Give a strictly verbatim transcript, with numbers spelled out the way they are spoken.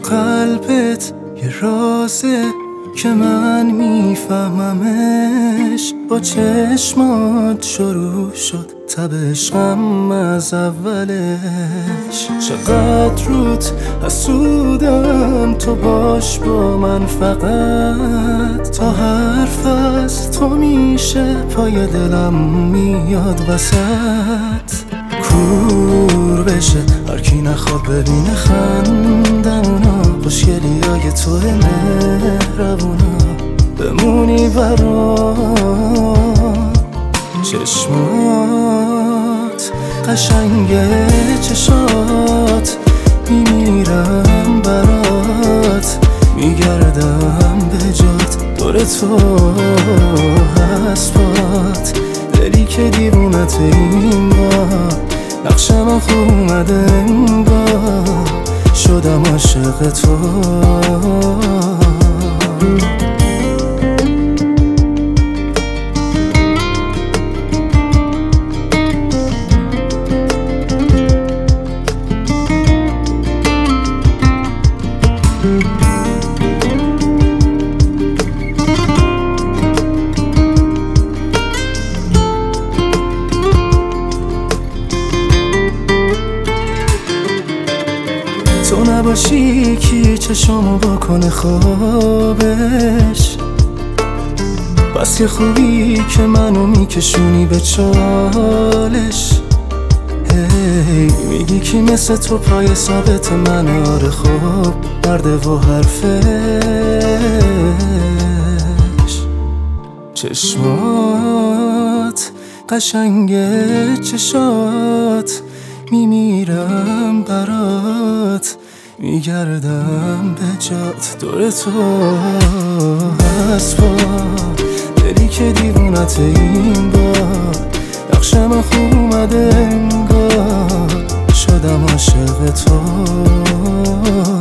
قلبت یه رازه که من میفهممش. با چشمات شروع شد تب عشقم از اولش. چقدر روت حسودم تو باش با من فقط، تا حرف از تو میشه پای دلم میاد وسط. کور بشه هرکی نخواد ببینه خندمونا، خوشگلی های توه مهربونا، بمونی برام. چشمات قشنگه چشات، میمیرم برات، میگردم به جات دور تو هست. دلی که دیوونت این بار، نقش من خوب اومده انگار، شدم عاشق تو. تو نباشی کی چشمو بکنه خوابش، بس که خوبی که منو میکشونی به چالش. هی میگی کی مثل تو پای ثابت من، آره خوب مرده و حرفش. چشمات قشنگه چشات، میمیرم برات، میگردم به جات دور تو هست. با دلی که دیوونت این بار، نقش من خوب اومده انگار، شدم عاشق تو.